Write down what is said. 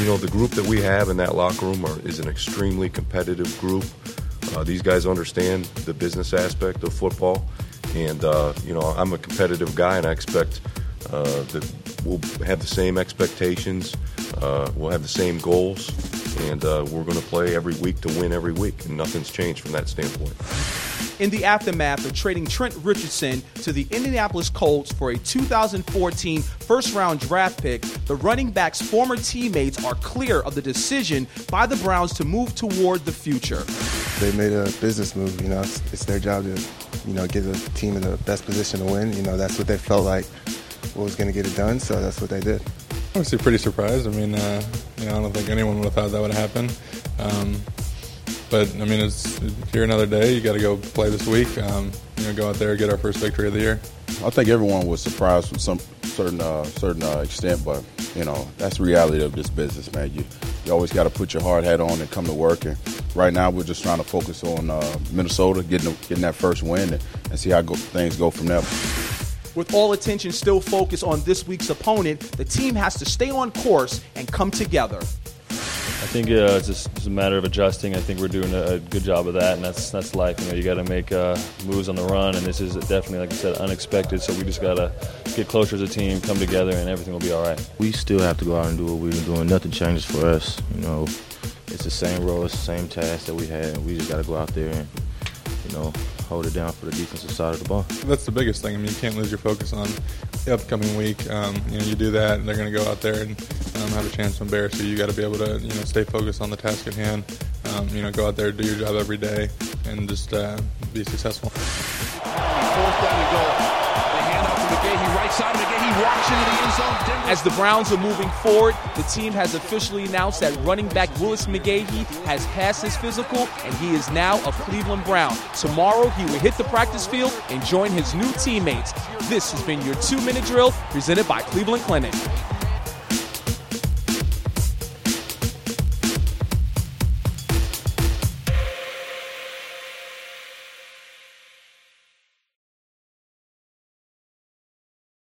the group that we have in that locker room is an extremely competitive group. These guys understand the business aspect of football, and I'm a competitive guy, and I expect that we'll have the same expectations, we'll have the same goals, and we're going to play every week to win every week, and nothing's changed from that standpoint. In the aftermath of trading Trent Richardson to the Indianapolis Colts for a 2014 first-round draft pick, the running back's former teammates are clear of the decision by the Browns to move toward the future. They made a business move. It's their job to, get the team in the best position to win. That's what they felt like was going to get it done, so that's what they did. Obviously pretty surprised. I don't think anyone would have thought that would happen. But, it's here another day. You got to go play this week. Go out there, get our first victory of the year. I think everyone was surprised to some certain extent, but, that's the reality of this business, man. You always got to put your hard hat on and come to work. And right now we're just trying to focus on Minnesota, getting that first win and see how things go from there. With all attention still focused on this week's opponent, the team has to stay on course and come together. I think it's just a matter of adjusting. I think we're doing a good job of that, and that's life. You got to make moves on the run, and this is definitely, like I said, unexpected. So we just got to get closer as a team, come together, and everything will be all right. We still have to go out and do what we've been doing. Nothing changes for us. It's the same role, it's the same task that we had. We just got to go out there and, hold it down for the defensive side of the ball. That's the biggest thing. You can't lose your focus on the upcoming week. You do that, and they're going to go out there and have a chance to embarrass you. You got to be able to, stay focused on the task at hand. Go out there, do your job every day, and just be successful. 4th down and goal. The handoff to McGahee, right side of McGahee, walks into the end zone. Denver. As the Browns are moving forward, the team has officially announced that running back Willis McGahee has passed his physical, and he is now a Cleveland Brown. Tomorrow, he will hit the practice field and join his new teammates. This has been your 2-minute drill presented by Cleveland Clinic.